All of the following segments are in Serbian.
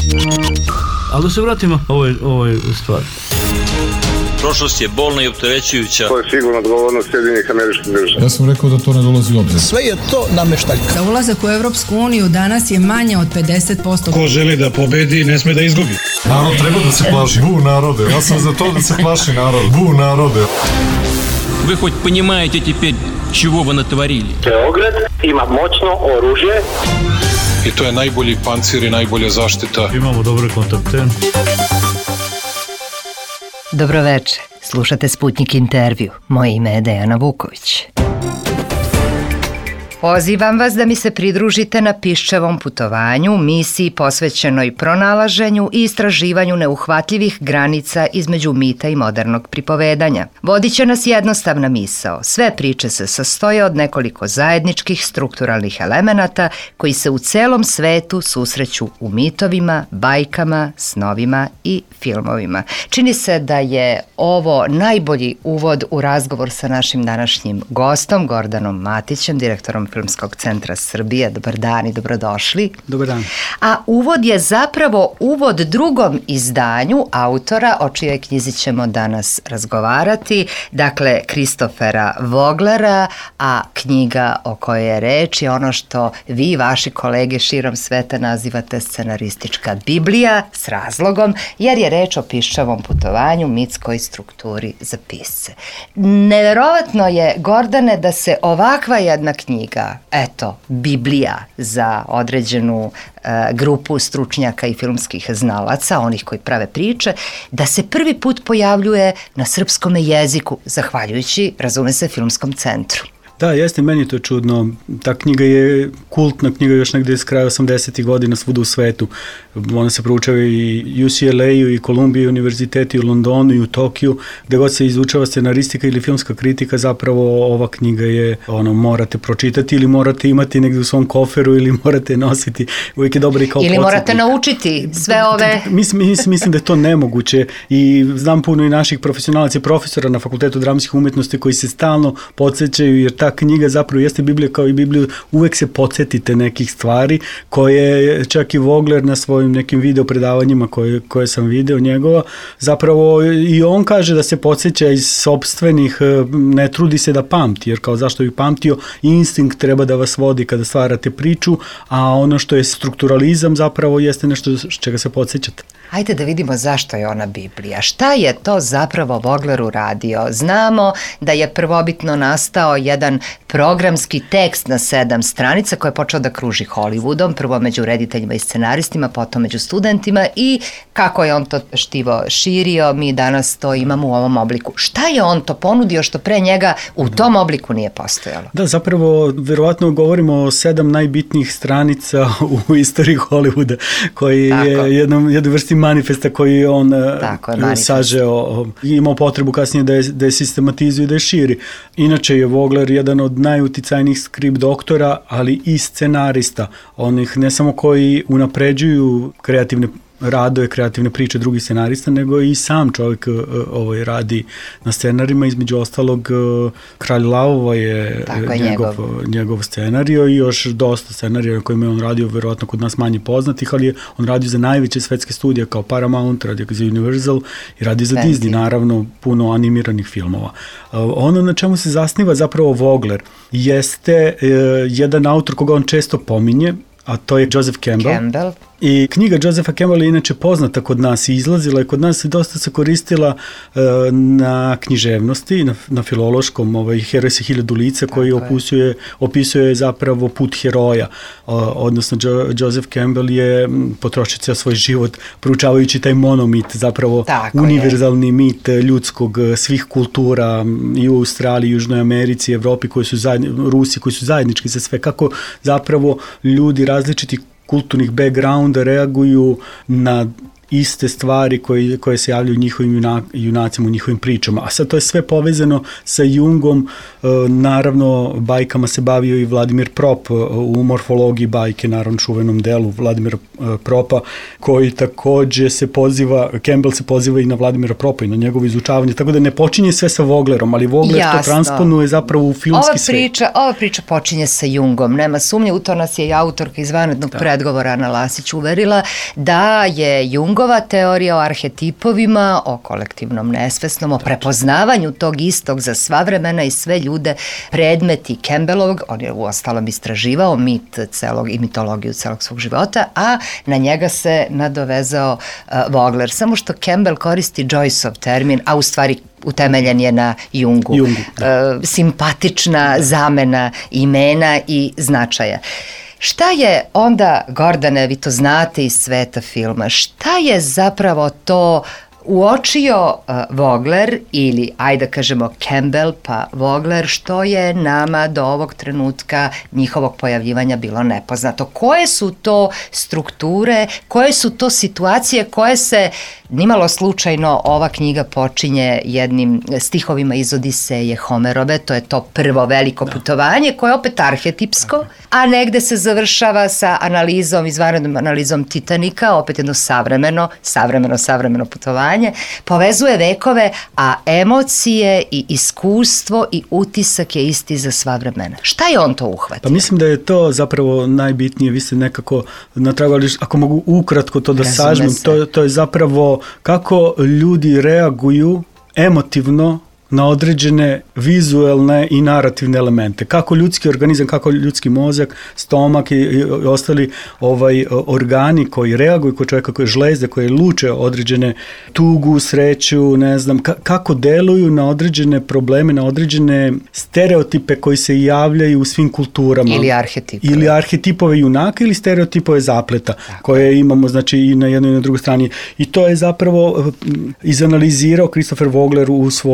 Ali da se vratimo ovoj stvari. Prošlost je bolna i opterećujuća. To je sigurno odgovornost Sjedinjenih Američkih Država. Ja sam rekao da to ne dolazi u obzir. Sve je to nameštaljka. Da ulazak u Evropsku uniju danas je manje od 50%. Ko želi da pobedi, ne sme da izgubi. Narod treba da se plaši. Bu narode. Ja sam za to da se plaši narod. Bu narode. Вы хоть понимаете теперь, чего вы натворили? Beograd ima moćno oružje. I to je najbolji pancir i najbolja zaštita. Imamo dobre kontakte. Dobroveče, slušate Sputnik intervju. Moje ime je Dejana Vuković. Pozivam vas da mi se pridružite na Piščevom putovanju, misiji posvećenoj pronalaženju i istraživanju neuhvatljivih granica između mita i modernog pripovedanja. Vodit će nas jednostavna misao. Sve priče se sastoje od nekoliko zajedničkih strukturalnih elemenata koji se u celom svetu susreću u mitovima, bajkama, snovima i filmovima. Čini se da je ovo najbolji uvod u razgovor sa našim današnjim gostom, Gordanom Matićem, direktorom Filmskog centra Srbije. Dobar dan i dobrodošli. Dobar dan. A uvod je zapravo uvod drugom izdanju autora o čijoj knjizi ćemo danas razgovarati, dakle Kristofera Voglera, a knjiga o kojoj je reč je ono što vi i vaši kolege širom sveta nazivate scenaristička Biblija, s razlogom, jer je reč o Piščevom putovanju, mitskoj strukturi za pisce. Neverovatno je, Gordane, da se ovakva jedna knjiga, eto, Biblija za određenu grupu stručnjaka i filmskih znalaca, onih koji prave priče, da se prvi put pojavljuje na srpskom jeziku, zahvaljujući, razume se, Filmskom centru. Da, jeste, meni to čudno. Ta knjiga je kultna knjiga još negde s kraja 80. godina svuda u svetu. Ona se proučava i UCLA-u i Columbia univerziteti u Londonu i u Tokiju, gde god se izučava scenaristika ili filmska kritika, zapravo ova knjiga je, morate pročitati ili morate imati negde u svom koferu ili morate nositi. Uvijek je dobro i kao ili podsjetnik. Morate naučiti sve ove... Mislim da je to nemoguće i znam puno i naših profesionalaca i profesora na Fakultetu dramskih umetnosti koji se stalno podsjećaju, jer ta knjiga zapravo jeste Biblija kao i Bibliju, uvek se podsjetite nekih stvari koje čak i Vogler na svojim nekim video predavanjima koje sam video njegova, zapravo i on kaže da se podsjeća iz sopstvenih, ne trudi se da pamti, jer kao zašto bi pamtio, instinkt treba da vas vodi kada stvarate priču, a ono što je strukturalizam zapravo jeste nešto čega se podsjećate. Ajde da vidimo zašto je ona Biblija. Šta je to zapravo Vogler uradio? Znamo da je prvobitno nastao jedan programski tekst na 7 stranica koji je počeo da kruži Hollywoodom, prvo među rediteljima i scenaristima, potom među studentima i kako je on to štivo širio, mi danas to imamo u ovom obliku. Šta je on to ponudio što pre njega u tom obliku nije postojalo? Da, zapravo, verovatno govorimo o 7 najbitnijih stranica u istoriji Hollywooda, koji je jednu vrsti manifesta koji on sažeo i imao potrebu kasnije da je sistematizuje i da je širi. Inače je Vogler jedan od najuticajnijih skript doktora, ali i scenarista. Onih ne samo koji unapređuju kreativne radove, kreativne priče drugih scenarista, nego i sam čovjek radi na scenarima, između ostalog Kralj lavova je njegov scenario i još dosta scenarija na kojima je on radio, verovatno kod nas manje poznatih, ali je on radio za najveće svetske studije kao Paramount, radio za Universal i radio za Disney, naravno puno animiranih filmova. Ono na čemu se zasniva zapravo Vogler jeste jedan autor koga on često pominje, a to je Joseph Campbell. I knjiga Josepha Campbella je inače poznata kod nas i izlazila je kod nas i dosta se koristila na književnosti, na filološkom, Heroj sa 1000 lica koji opisuje zapravo put heroja. Odnosno Joseph Campbell je potrošio ceo svoj život proučavajući taj monomit, zapravo univerzalni mit ljudskog svih kultura i u Australiji, Južnoj Americi, Evropi, Rusi koji su zajednički za sve, kako zapravo ljudi različiti kulturnih backgrounda reaguju na iste stvari koje se javljaju u njihovim junacima, u njihovim pričama. A sad to je sve povezano sa Jungom, naravno bajkama se bavio i Vladimir Prop u Morfologiji bajke, naravno čuvenom delu Vladimira Propa, koji takođe Campbell se poziva i na Vladimira Propa i na njegovo izučavanje, tako da ne počinje sve sa Voglerom, ali Vogler to transponuje zapravo u filmski svet. Ova priča počinje sa Jungom, nema sumnje, u to nas je i autorka iz vanrednog predgovora Ana Lasić uverila, da je Jungova teorija o arhetipovima, o kolektivnom nesvesnom, o prepoznavanju tog istog za sva vremena i sve ljude, predmeti Campbellovog, on je uostalom istraživao mit celog i mitologiju celog svog života, a na njega se nadovezao Vogler. Samo što Campbell koristi Joyceov termin, a u stvari utemeljen je na Jungu. Simpatična zamena imena i značaja. Šta je onda, Gordane, vi to znate iz sveta filma, šta je zapravo to uočio Vogler ili, ajde da kažemo Campbell pa Vogler, što je nama do ovog trenutka njihovog pojavljivanja bilo nepoznato? Koje su to strukture, koje su to situacije koje se nimalo slučajno ova knjiga počinje jednim stihovima iz Odiseje Homerove, to je to prvo veliko putovanje koje je opet arhetipsko, a negde se završava sa analizom, izvanrednom analizom Titanika, opet jedno savremeno putovanje, povezuje vekove, a emocije i iskustvo i utisak je isti za sva vremena. Šta je on to uhvatio? Pa mislim da je to zapravo najbitnije, vi ste nekako natragali, ako mogu ukratko to da sažmem, to je zapravo kako ljudi reaguju emotivno na određene vizuelne i narativne elemente. Kako ljudski organizam, kako ljudski mozak, stomak i ostali organi koji reaguju kod čovjeka, koje žlezde, koje luče određene tugu, sreću, ne znam, kako deluju na određene probleme, na određene stereotipe koji se javljaju u svim kulturama. Ili arhetipove junaka ili stereotipove zapleta koje imamo, znači, i na jednoj i na drugoj strani. I to je zapravo izanalizirao Christopher Vogler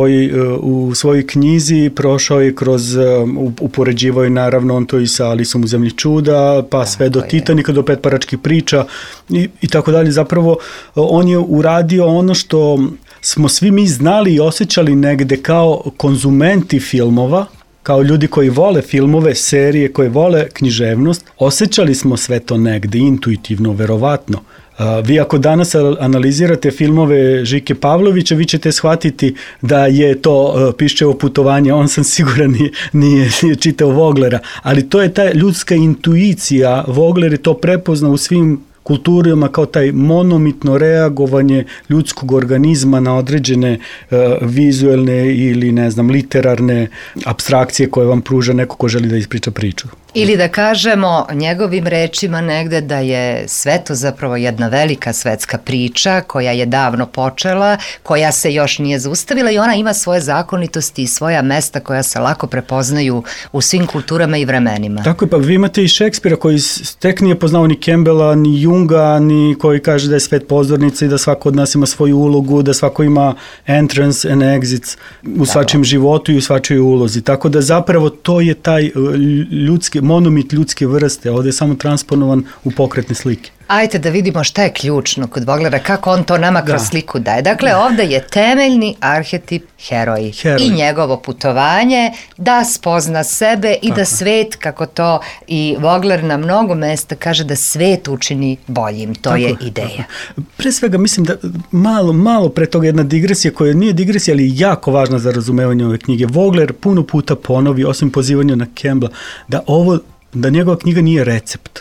u svojoj knjizi, prošao je kroz, upoređivao je naravno on to i sa Alisom u zemlji čuda, pa sve do Titanika, do Petparačkih priča i tako dalje. Zapravo on je uradio ono što smo svi mi znali i osjećali negde kao konzumenti filmova, kao ljudi koji vole filmove, serije, koji vole književnost, osjećali smo sve to negde, intuitivno, verovatno. Vi ako danas analizirate filmove Žike Pavlovića, vi ćete shvatiti da je to Piščevo putovanje, on sam siguran nije čitao Voglera, ali to je ta ljudska intuicija, Vogler je to prepoznao u svim kulturama kao taj monomitno reagovanje ljudskog organizma na određene vizuelne ili, ne znam, literarne apstrakcije koje vam pruža neko ko želi da ispriča priču. Ili da kažemo njegovim rečima negde da je sve to zapravo jedna velika svetska priča koja je davno počela, koja se još nije zaustavila i ona ima svoje zakonitosti i svoja mesta koja se lako prepoznaju u svim kulturama i vremenima. Tako je, pa vi imate i Šekspira koji tek nije poznao ni Campbella, ni Junga, ni koji kaže da je svet pozornica i da svako od nas ima svoju ulogu, da svako ima entrance and exits u svačijem životu i u svačijoj ulozi. Tako da zapravo to je taj monomit ljudske vrste, ovdje je samo transponovan u pokretne slike. Ajde da vidimo šta je ključno kod Voglera, kako on to nama kroz sliku daje. Dakle, ovde je temeljni arhetip heroj i njegovo putovanje da spozna sebe i da svet, kako to i Vogler na mnogo mesta kaže, da svet učini boljim. To je ideja. Pre svega mislim da malo pre toga jedna digresija koja nije digresija, ali jako važna za razumevanje ove knjige. Vogler puno puta ponovi, osim pozivanja na Campbella, da njegova knjiga nije recept.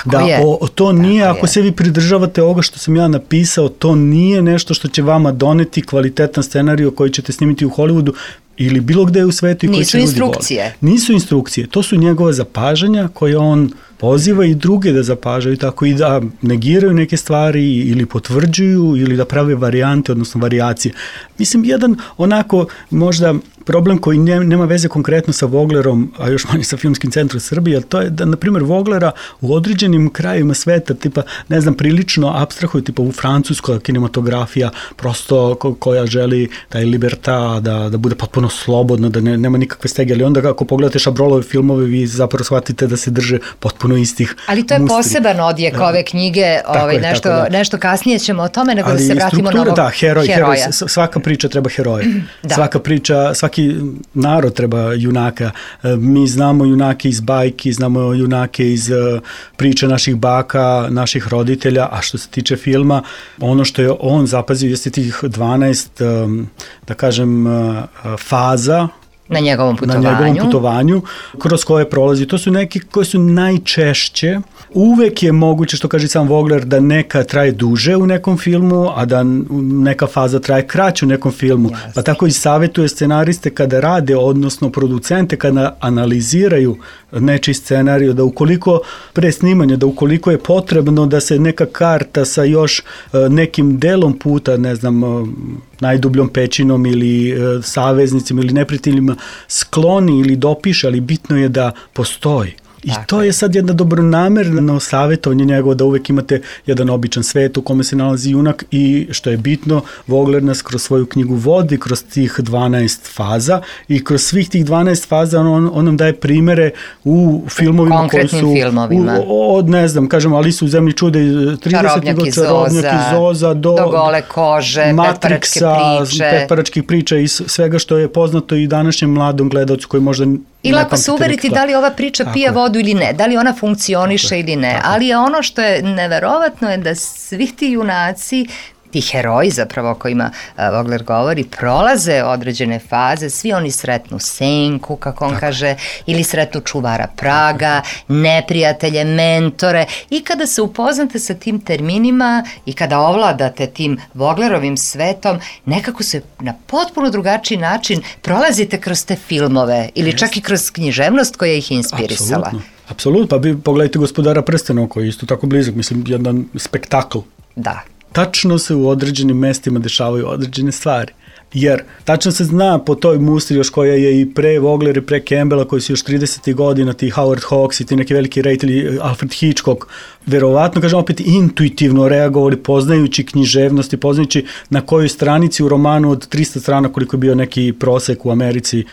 To nije, ako se vi pridržavate ovoga što sam ja napisao, to nije nešto što će vama doneti kvalitetan scenarij koji ćete snimiti u Hollywoodu ili bilo gde u svetu i koji će ljudi voliti. Nisu instrukcije, to su njegove zapažanja koje on poziva i druge da zapažaju, tako i da negiraju neke stvari ili potvrđuju ili da prave varijante, odnosno varijacije. Mislim, jedan onako možda problem koji nema veze konkretno sa Voglerom, a još manje sa Filmskim centrom Srbije, to je da, na primjer, Voglera u određenim krajevima sveta, tipa, ne znam, prilično apstrahuju, tipa u Francuskoj kinematografija, prosto koja želi taj liberta, da bude potpuno slobodno, da nema nikakve stege, ali onda ako pogledate Šabrolove filmove, vi zapravo shvatite da se drže potpuno potpuno istih. Ali to je poseban odjek ove knjige, nešto kasnije ćemo o tome, nego da se vratimo na ovog heroja. Svaka priča treba heroja. Svaka priča, svaki narod treba junaka. Mi znamo junake iz bajki, znamo junake iz priče naših baka, naših roditelja, a što se tiče filma, ono što je on zapazio jeste tih 12, da kažem, faza na njegovom putovanju, kroz koje prolazi. To su neki koji su najčešće. Uvek je moguće, što kaže sam Vogler, da neka traje duže u nekom filmu, a da neka faza traje kraće u nekom filmu. Pa tako i savjetuje scenariste kada rade, odnosno producente kada analiziraju nečiji scenariju, da ukoliko pre snimanja, da ukoliko je potrebno da se neka karta sa još nekim delom puta, ne znam, najdubljom pećinom ili saveznicima ili neprijateljima skloni ili dopiše, ali bitno je da postoji. I to je sad jedna dobronamerno savjetovanje njegovo, da uvek imate jedan običan svet u kome se nalazi junak i što je bitno, Vogler nas kroz svoju knjigu vodi kroz tih 12 faza i kroz svih tih 12 faza on nam daje primere u filmovima konkretnim koji su filmovima. Od ne znam, kažemo Alisu u zemlji čuda 30. Čarobnjak iz Zoza do Gole kože, petparačkih priča i svega što je poznato i današnjem mladom gledalcu koji možda i lako se uveriti da li ova priča pije vodu ili ne, da li ona funkcioniše ili ne, ali je ono što je neverovatno je da svih ti junaci, ti heroji zapravo o kojima Vogler govori, prolaze određene faze, svi oni sretnu senku, kako on kaže, ili sretnu čuvara praga, neprijatelje, mentore, i kada se upoznate sa tim terminima i kada ovladate tim Voglerovim svetom, nekako se na potpuno drugačiji način prolazite kroz te filmove ili čak i kroz književnost koja ih inspirisala. Apsolutno, pa pogledajte Gospodara prstenova koji je isto tako blizak, mislim, jedan spektakl. Da. Tačno se u određenim mestima dešavaju određene stvari. Jer tačno se zna po toj mustri još koja je i pre Vogler i pre Campbella, koji su još 30. godina, ti Howard Hawks i ti neki veliki reditelji, Alfred Hitchcock, verovatno, kažem opet, intuitivno reagovali, poznajući književnost i poznajući na kojoj stranici u romanu od 300 strana, koliko je bio neki prosek u Americi,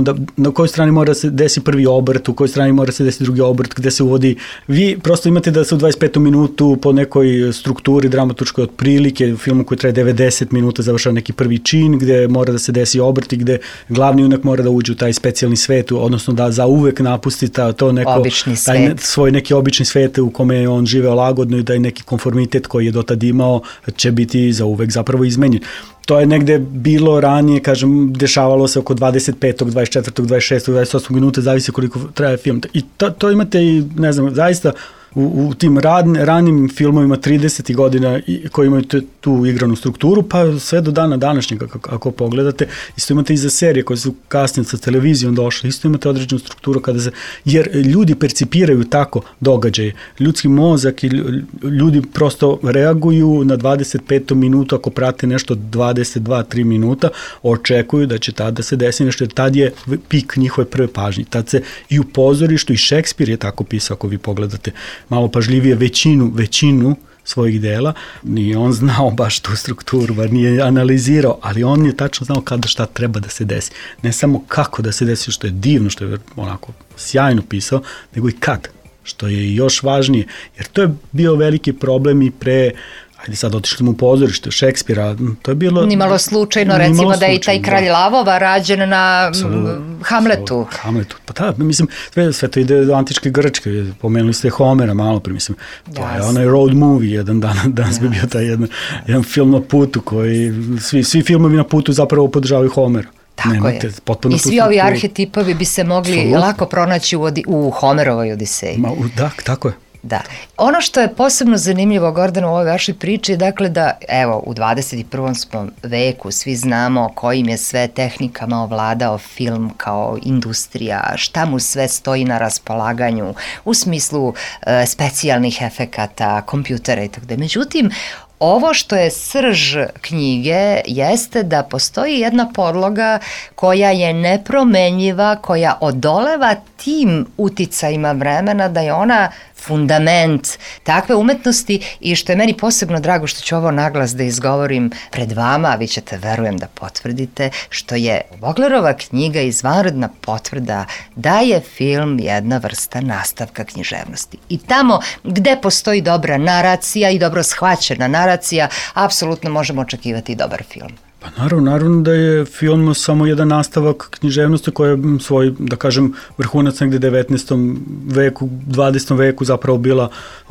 na kojoj strani mora se desi prvi obrt, u kojoj strani mora se desi drugi obrt, gde se uvodi. Vi prosto imate da se u 25. minutu po nekoj strukturi dramaturškoj otprilike, u filmu koji traje 90 minuta završava neki prvi čin, gde mora da se desi obrt i gde glavni junak mora da uđe u taj specijalni svet, odnosno da za uvek napusti to neko, taj svoj neki obični svet u kome je on živeo lagodno i da je neki konformitet koji je dotad imao će biti za uvek zapravo izmenjen. To je negde bilo ranije, kažem, dešavalo se oko 25., 24., 26., 28. minuta, zavisi koliko traje film. I to imate i, ne znam, zaista u tim ranim filmovima 30. godina koji imaju tu igranu strukturu, pa sve do dana današnjeg, ako pogledate, isto imate i za serije koje su kasnije sa televizijom došle, isto imate određenu strukturu jer ljudi percipiraju tako događaje. Ljudski mozak i ljudi prosto reaguju na 25. minutu, ako prate nešto 22-3 minuta, očekuju da će tada se desi nešto, jer tad je pik njihove prve pažnje. Tad se i u pozorištu, i Šekspir je tako pisao, ako vi pogledate malo pažljivije većinu svojih dela, nije on znao baš tu strukturu, bar nije analizirao, ali on je tačno znao kada šta treba da se desi. Ne samo kako da se desi, što je divno, što je onako sjajno pisao, nego i kad, što je još važnije, jer to je bio veliki problem i pre, ajde sad otišli smo u pozorište Šekspira, to je bilo... Nimalo slučajno, recimo da je i taj Kralj lavova rađen na Hamletu. Pa da, mislim, sve to ide do antičke Grčke, pomenuli ste Homera malo pre, mislim, to je onaj road movie, jedan danas bi bio taj jedan film na putu koji, svi filmovi na putu zapravo podržavaju Homera. Tako je. I svi ovi arhetipovi bi se mogli lako pronaći u Homerovoj Odiseji. Da, tako je. Da. Ono što je posebno zanimljivo, Gordana, u ovoj vašoj priči je dakle da, evo, u 21. smo veku svi znamo kojim je sve tehnikama ovladao film kao industrija, šta mu sve stoji na raspolaganju u smislu specijalnih efekata, kompjutera i tako da. Međutim, ovo što je srž knjige jeste da postoji jedna podloga koja je nepromenjiva, koja odoleva tim uticajima vremena, da je ona fundament takve umetnosti i što je meni posebno drago što ću ovo naglas da izgovorim pred vama, a vi ćete, verujem, da potvrdite, što je Voglerova knjiga izvanredna potvrda da je film jedna vrsta nastavka književnosti. I tamo gde postoji dobra naracija i dobro shvaćena naracija, apsolutno možemo očekivati i dobar film. Pa naravno da je film samo jedan nastavak književnosti koja je svoj, da kažem, vrhunac negde 19. veku, 20. veku zapravo bila,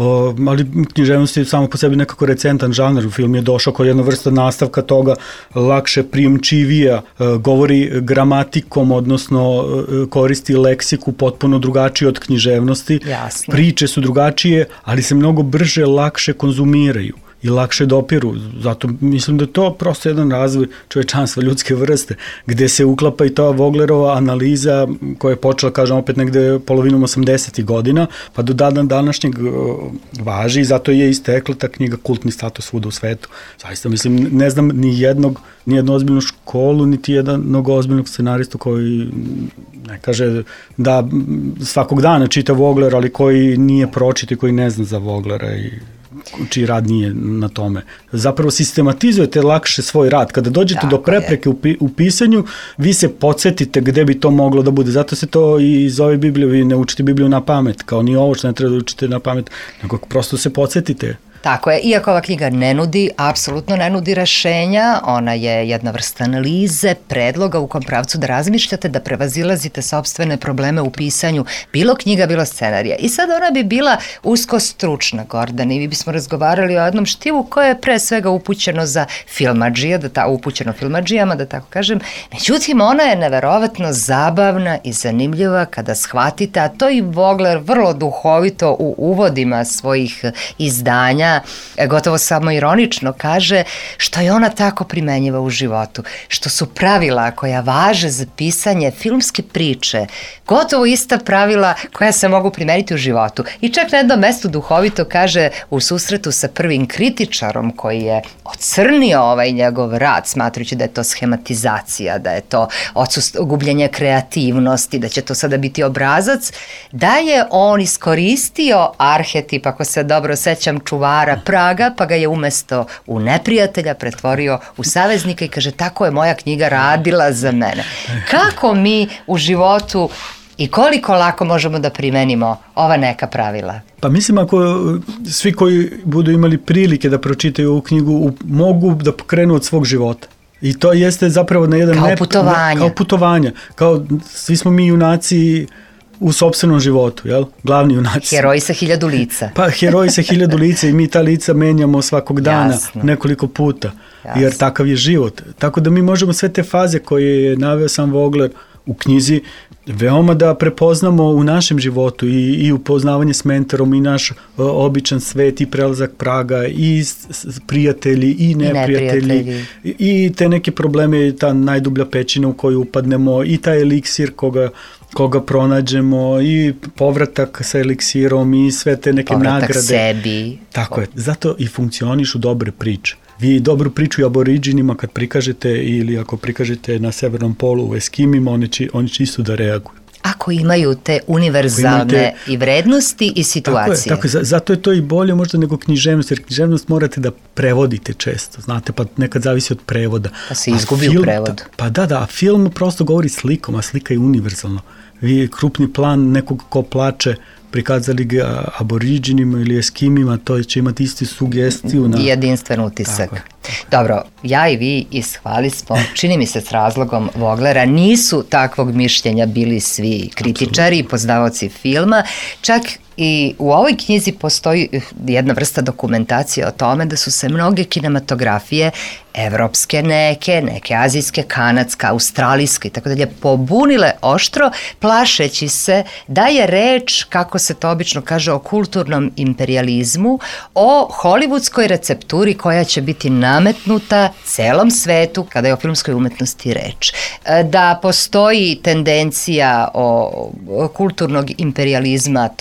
ali književnost je samo po sebi nekako recentan žanr. Film je došao kao jedna vrsta nastavka toga, lakše, prijemčivija, govori gramatikom, odnosno koristi leksiku potpuno drugačije od književnosti. Jasne. Priče su drugačije, ali se mnogo brže, lakše konzumiraju i lakše dopiru. Zato mislim da je to prosto jedan razvoj čovečanstva, ljudske vrste, gde se uklapa i ta Voglerova analiza koja je počela, kažem, opet negde polovinom 80. godina, pa do dana današnjeg važi i zato je istekla ta knjiga kultni status svuda u svetu. Zaista mislim, ne znam ni jednu ozbiljnu školu, niti jednog ozbiljnog scenaristu koji ne kaže da svakog dana čita Voglera, ali koji nije pročita i koji ne zna za Voglera i čiji rad nije na tome. Zapravo sistematizujete lakše svoj rad. Kada dođete do prepreke u pisanju, vi se podsjetite gde bi to moglo da bude. Zato se to i zove Bibliju, vi ne učite Bibliju na pamet, kao ni ovo što ne treba da učite na pamet, nego prosto se podsjetite. Tako je, iako ova knjiga apsolutno ne nudi rešenja, ona je jedna vrsta analize, predloga u kom pravcu da razmišljate, da prevazilazite sopstvene probleme u pisanju, bilo knjiga, bilo scenarija. I sad ona bi bila usko stručna, Gordana, i mi bismo razgovarali o jednom štivu koje je pre svega upućeno za filmadžije, upućeno filmadžijama, da tako kažem. Međutim, ona je neverovatno zabavna i zanimljiva kada shvatite, a to i Vogler vrlo duhovito u uvodima svojih izdanja gotovo samo ironično kaže, što je ona tako primenjiva u životu, što su pravila koja važe za pisanje filmske priče gotovo ista pravila koja se mogu primeniti u životu. I čak na jednom mestu duhovito kaže u susretu sa prvim kritičarom koji je ocrnio ovaj njegov rad, smatrujući da je to schematizacija, da je to gubljenje kreativnosti, da će to sada biti obrazac, da je on iskoristio arhetip, ako se dobro sećam, čuvara Praga, pa ga je umesto u neprijatelja pretvorio u saveznika i kaže, tako je moja knjiga radila za mene. Kako mi u životu i koliko lako možemo da primenimo ova neka pravila? Pa mislim, ako svi koji budu imali prilike da pročitaju ovu knjigu, mogu da pokrenu od svog života. I to jeste zapravo na jedan... Kao putovanja. Kao svi smo mi junaci u sopstvenom životu, jel? Glavni junaci. Heroji sa 1000 lica. Pa heroji sa 1000 lica i mi ta lica menjamo svakog dana. Jasno. Nekoliko puta. Jasno. Jer takav je život. Tako da mi možemo sve te faze koje je naveo sam Vogler u knjizi veoma da prepoznamo u našem životu i upoznavanje s mentorom i naš običan svet i prelazak praga i prijatelji i neprijatelji i te neke probleme, ta najdublja pećina u koju upadnemo i taj eliksir koga pronađemo i povratak sa eliksirom i sve te neke nagrade. Povratak sebi. Tako je. Zato i funkcionišu dobre priče. Vi dobru priču i aboriđinima kad prikažete ili ako prikažete na severnom polu u Eskimima, oni će isto da reaguju. Ako imaju te univerzalne i vrednosti i situacije. Tako je, zato je to i bolje možda nego književnost, jer književnost morate da prevodite često, znate, pa nekad zavisi od prevoda. Pa se izgubi u prevodu. Pa da, a film prosto govori slikom, a slika je univerzalno. Vi krupni plan nekog ko plače, prikazali ga aboriđinima ili eskimima, to će imati isti sugestiju. I jedinstven utisak. Dobro, ja i vi ishvali smo, čini mi se s razlogom Voglera, nisu takvog mišljenja bili svi kritičari i poznavaoci filma, čak i u ovoj knjizi postoji jedna vrsta dokumentacije o tome da su se mnoge kinematografije, evropske neke azijske, kanadska, australijske i tako dalje, pobunile oštro, plašeći se da je reč, kako se to obično kaže, o kulturnom imperijalizmu, o hollywoodskoj recepturi koja će biti nametnuta celom svetu kada je o filmskoj umetnosti reč. Da postoji tendencija o kulturnog imperijalizma, to znamo.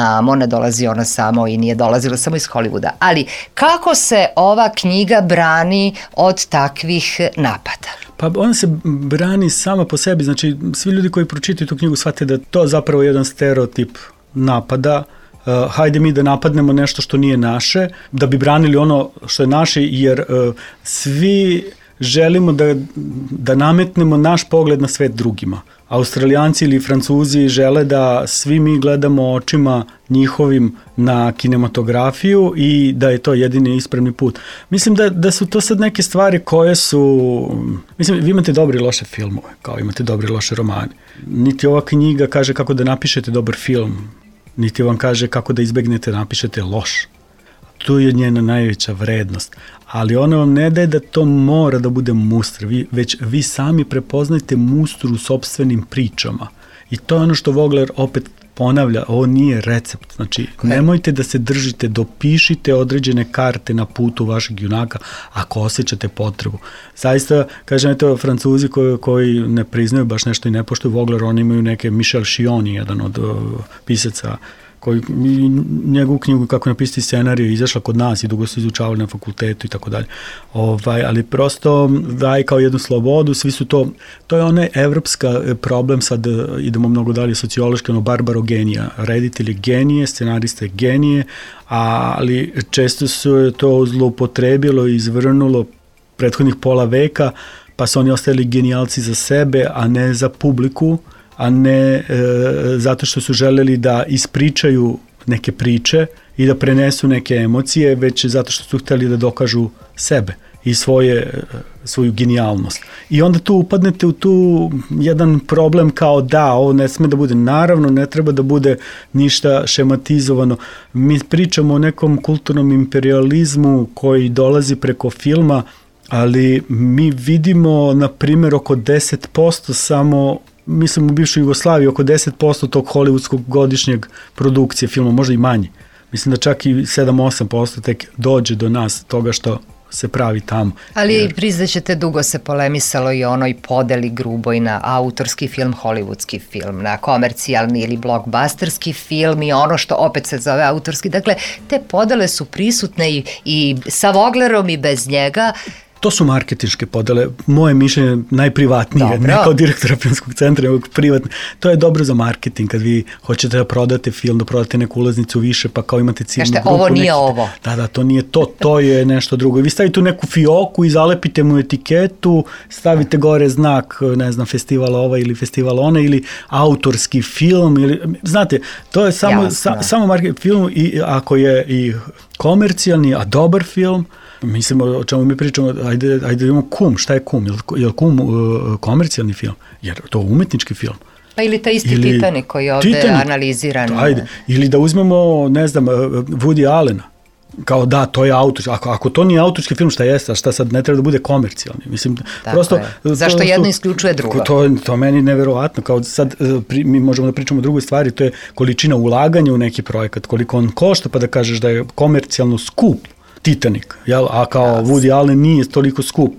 znamo, ne dolazi ona samo i nije dolazila samo iz Hollywooda. Ali kako se ova knjiga brani od takvih napada? Pa ona se brani sama po sebi, znači svi ljudi koji pročitaju tu knjigu shvate da to zapravo jedan stereotip napada. Hajde mi da napadnemo nešto što nije naše, da bi branili ono što je naše, jer svi želimo da nametnemo naš pogled na svet drugima. Australijanci ili Francuzi žele da svi mi gledamo očima njihovim na kinematografiju i da je to jedini ispravni put. Mislim da su to sad neke stvari koje su... Mislim, vi imate dobre i loše filmove, kao imate dobre i loše romane. Niti ova knjiga kaže kako da napišete dobar film, niti vam kaže kako da izbegnete da napišete loš. Tu je njena najveća vrednost. Ali ona vam ne daje da to mora da bude mustra, već vi sami prepoznajte mustru u sopstvenim pričama. I to je ono što Vogler opet ponavlja, ovo nije recept. Znači, nemojte da se držite, dopišite određene karte na putu vašeg junaka ako osjećate potrebu. Zaista, kažem, eto, Francuzi koji ne priznaju baš nešto i ne poštuju Vogler, oni imaju neke, Michel Chioni, jedan od pisaca, koji njegovu knjigu kako napisati scenariju je izašla kod nas i dugo su izučavali na fakultetu i tako dalje. Ali prosto daje kao jednu slobodu, svi su to je onaj evropska problem, sad idemo mnogo dalje sociološki, barbarogenija, reditelj je genije, scenarista je genije, ali često su to zloupotrebilo i izvrnulo prethodnih pola veka, pa su oni ostali genijalci za sebe, a ne za publiku, a ne zato što su želeli da ispričaju neke priče i da prenesu neke emocije, već zato što su hteli da dokažu sebe i svoju genijalnost. I onda tu upadnete u tu jedan problem kao da, ovo ne sme da bude, naravno ne treba da bude ništa šematizovano. Mi pričamo o nekom kulturnom imperializmu koji dolazi preko filma, ali mi vidimo, na primjer, oko 10% samo, mislim u bivšoj Jugoslaviji, oko 10% tog hollywoodskog godišnjeg produkcije filma, možda i manje. Mislim da čak i 7-8% tek dođe do nas toga što se pravi tamo. Ali priznaćete, dugo se polemisalo i onoj podeli gruboj na autorski film, hollywoodski film, na komercijalni ili blockbusterski film i ono što opet se zove autorski. Dakle, te podele su prisutne i sa Voglerom i bez njega. To su marketinške podele, moje mišljenje najprivatnije, ne kao direktora filmskog centra, nego privatne. To je dobro za marketing, kad vi hoćete da prodate film, da prodate neku ulaznicu više, pa kao imate ciljnu grupu. Ovo nije ovo. Da, to nije to je nešto drugo. I vi stavite u neku fioku i zalepite mu etiketu, stavite gore znak, ne znam, festival ovaj ili festival onaj, ili autorski film, ili, znate, to je samo marketing film, i ako je i komercijalni, a dobar film, mislim, o čemu mi pričamo, ajde da imamo Kum, šta je Kum? Je li Kum komercijalni film? Jer to je umetnički film. Pa ili ta isti Titanic koji je ovde analiziran. Ajde, ili da uzmemo, ne znam, Woody Allena. Kao da, to je autorski. Ako to nije autorski film, šta jeste, a šta sad ne treba da bude komercijalni? Mislim, prosto... Zašto jedno isključuje drugo? To meni neverovatno. Kao sad mi možemo da pričamo o drugoj stvari, to je količina ulaganja u neki projekat, koliko on košta, pa da kažeš da je komercijalno skup Titanic, jel? A kao Woody Allen nije toliko skup,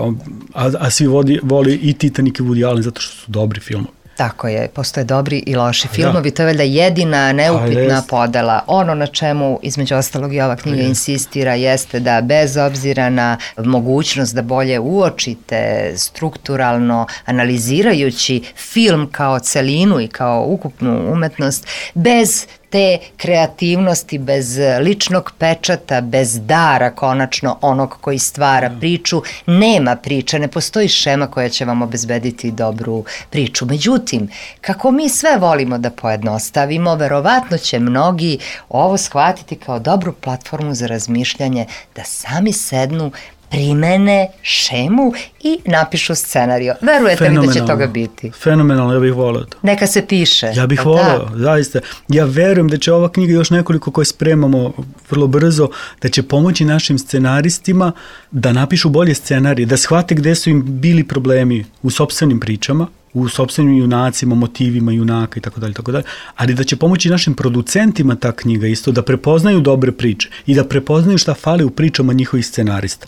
a svi voli i Titanic i Woody Allen zato što su dobri filmovi. Tako je, postoje dobri i loši filmovi, to je valjda jedina neupitna podela. Ono na čemu, između ostalog, i ova knjiga insistira jeste da bez obzira na mogućnost da bolje uočite strukturalno analizirajući film kao celinu i kao ukupnu umetnost, bez te kreativnosti, bez ličnog pečata, bez dara konačno onog koji stvara priču, nema priče, ne postoji šema koja će vam obezbediti dobru priču. Međutim, kako mi sve volimo da pojednostavimo, verovatno će mnogi ovo shvatiti kao dobru platformu za razmišljanje, da sami sednu, primene šemu i napišu scenarijo. Verujete mi da će toga biti? Fenomenalno, ja bih volio to. Neka se piše. Ja bih volio, zaista. Ja verujem da će ova knjiga, još nekoliko koje spremamo vrlo brzo, da će pomoći našim scenaristima da napišu bolje scenarije, da shvate gde su im bili problemi u sopstvenim pričama u sopstvenim junacima, motivima junaka i tako dalje, ali da će pomoći našim producentima ta knjiga isto da prepoznaju dobre priče i da prepoznaju šta fali u pričama njihovih scenarista.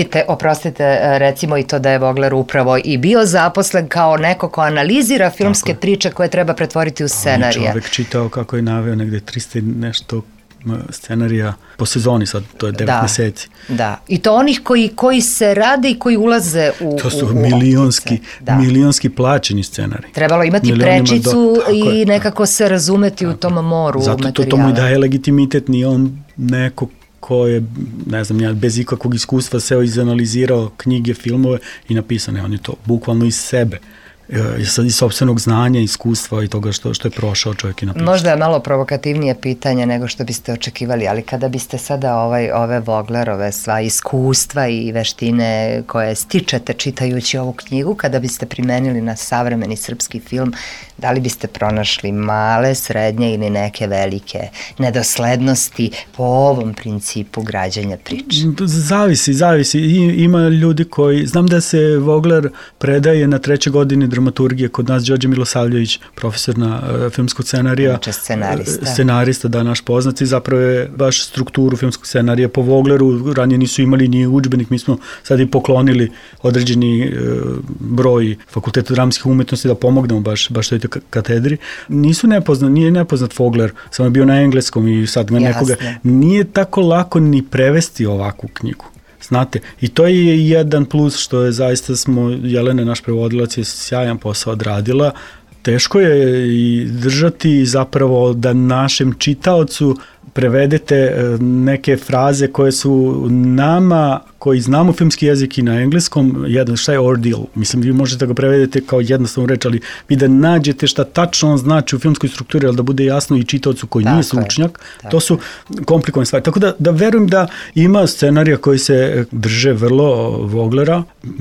Recimo i to da je Vogler upravo i bio zaposlen kao neko ko analizira filmske priče koje treba pretvoriti u scenarije. Čovek čitao kako je naveo negde 300 nešto scenarija po sezoni, sad to je 9 meseci. Da, i to onih koji se rade i koji ulaze u... To su milionski plaćeni scenariji. Trebalo imati prečicu i nekako se razumeti u tom moru materijala. Zato to mu i daje legitimitet, nije on neko ko je, ne znam, bez ikakvog iskustva seo izanalizirao knjige, filmove i napisane. On je to bukvalno iz sebe. Iz sopstvenog znanja, iskustva i toga što je prošao čovjek i napisao. Možda je malo provokativnije pitanje nego što biste očekivali, ali kada biste sada ove Voglerove sva iskustva i veštine koje stičete čitajući ovu knjigu, kada biste primenili na savremeni srpski film, da li biste pronašli male, srednje ili neke velike nedoslednosti po ovom principu građenja priče? Zavisi. Ima ljudi koji, znam da se Vogler predaje na 3. godini dramaturgije kod nas, Đorđe Milosavljević, profesor na filmskog scenarija. Scenarista, da, naš poznati, zapravo je baš strukturu filmskog scenarija po Vogleru, ranije nisu imali ni udžbenik, mi smo sad i poklonili određeni broj Fakulteta dramskih umetnosti da pomognemo baš toj katedri. Nije nepoznat Vogler, samo je bio na engleskom i sad ga nekoga. Nije tako lako ni prevesti ovakvu knjigu. Znate, i to je jedan plus što je zaista Jelena, naš prevodilac, je sjajan posao odradila. Teško je i držati zapravo da našem čitaocu prevedete neke fraze koje su nama, koji znamo filmski jezik i na engleskom, šta je ordeal? Mislim, vi možete ga prevedete kao jednostavnu reč, ali vi da nađete šta tačno on znači u filmskoj strukturi, ali da bude jasno i čitaocu koji nije stručnjak, to su komplikovane stvari. Tako da verujem da ima scenarija koji se drže vrlo Voglera.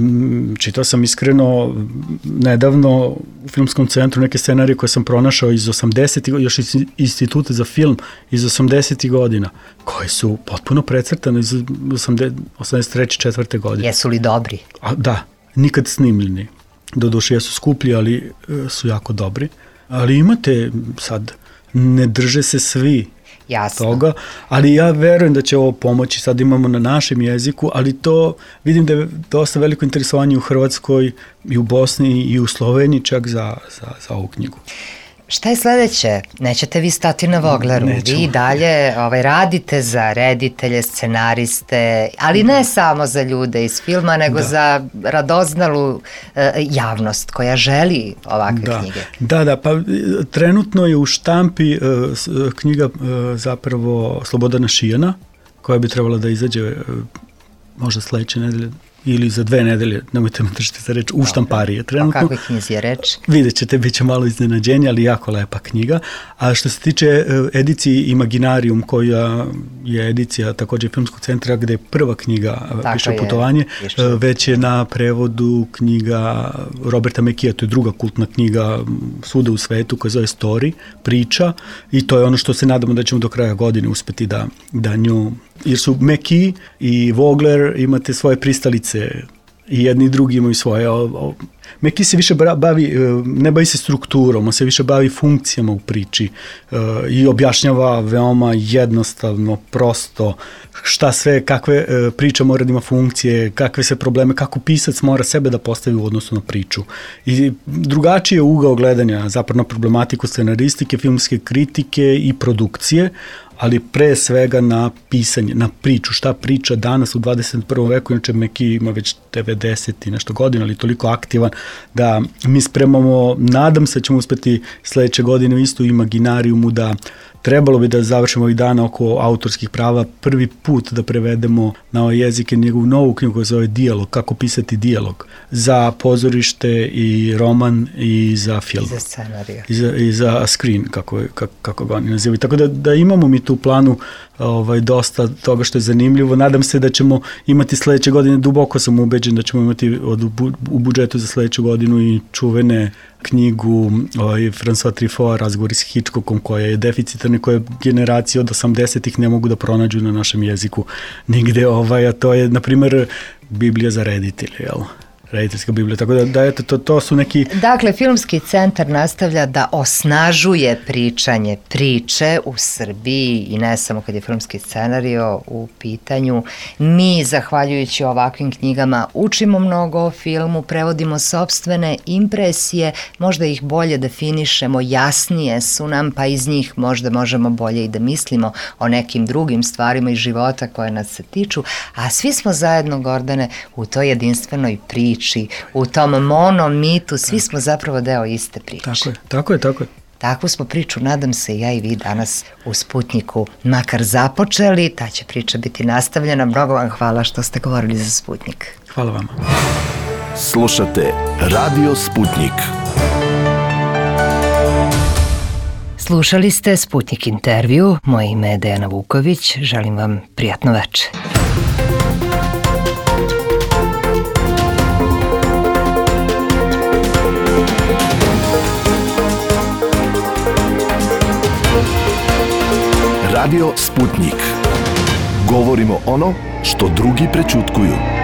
Čitao sam iskreno nedavno u Filmskom centru neke scenarije koje sam pronašao iz 80. još iz Instituta za film iz 80. godina, koji su potpuno precrtane iz 83. 4. godine. Jesu li dobri? Da, nikad snimljeni. Doduše jesu skuplji, ali su jako dobri. Ali imate sad, ne drže se svi toga, ali ja verujem da će ovo pomoći. Sad imamo na našem jeziku, ali to vidim da je dosta veliko interesovanje u Hrvatskoj i u Bosni i u Sloveniji čak za ovu knjigu. Šta je sledeće? Nećete vi stati na Vogleru. Vi i dalje radite za reditelje, scenariste, ali ne samo za ljude iz filma, nego za radoznalu javnost koja želi ovakve knjige. Da, pa trenutno je u štampi knjiga zapravo Slobodana Šijana, koja bi trebala da izađe možda sledeće nedelje ili za 2 nedelje, nemojte me držati za reč, u štamparije trenutno. O kakvoj knjizi je reč? Vidjet ćete, bit će malo iznenađenja, ali jako lepa knjiga. A što se tiče ediciji Imaginarium, koja je edicija također Filmskog centra, gde je prva knjiga Piše putovanje, već je na prevodu knjiga Roberta McKeea, to je druga kultna knjiga svuda u svetu, koja zove Story, priča, i to je ono što se nadamo da ćemo do kraja godine uspeti da nju, jer su McKee i Vogler, imate svoje pristalice i jedni i drugi imaju svoje. McKee se više ne bavi se strukturom, on se više bavi funkcijama u priči i objašnjava veoma jednostavno, prosto šta sve, kakve priča mora da ima funkcije, kakve se probleme, kako pisac mora sebe da postavi u odnosu na priču. I drugačiji je ugao gledanja zapravo na problematiku scenaristike, filmske kritike i produkcije, ali pre svega na pisanje, na priču, šta priča danas u 21. veku, inače McKee ima već 90 i nešto godina, ali toliko aktivan da mi spremamo, nadam se da ćemo uspeti sledeće godine isto u Imaginariumu, da trebalo bi da završimo ovih dana oko autorskih prava, prvi put da prevedemo na ovaj jezik njegovu novu knjigu koja se zove Dijalog, kako pisati dijalog, za pozorište i roman i za film. I za scenariju. I za screen, kako ga oni nazivaju. Tako da imamo mi tu u planu dosta toga što je zanimljivo. Nadam se da ćemo imati sledeće godine, duboko sam ubeđen da ćemo imati u budžetu za sledeću godinu i čuvene knjigu François Truffaut, Razgovori s Hitchcockom, koja je deficitarna, koje generacije od 80-ih ne mogu da pronađu na našem jeziku nigde, a to je, na primjer, Biblija za reditelje, jel? rediteljska Biblija, tako da eto, to su neki... Dakle, Filmski centar nastavlja da osnažuje pričanje priče u Srbiji i ne samo kad je filmski scenario u pitanju. Mi, zahvaljujući ovakvim knjigama, učimo mnogo o filmu, prevodimo sopstvene impresije, možda ih bolje definišemo, jasnije su nam, pa iz njih možda možemo bolje i da mislimo o nekim drugim stvarima iz života koje nas se tiču, a svi smo zajedno, Gordane, u toj jedinstvenoj priči, u tom monomitu, svi smo zapravo deo iste priče. Tako je. Takvu smo priču, nadam se, ja i vi danas u Sputniku makar započeli, ta će priča biti nastavljena. Mnogo vam hvala što ste govorili za Sputnik. Hvala vama. Slušate Radio Sputnik. Slušali ste Sputnik intervju, moje ime je Dejana Vuković, želim vam prijatno večer. Radio Sputnik. Govorimo ono što drugi prećutkuju.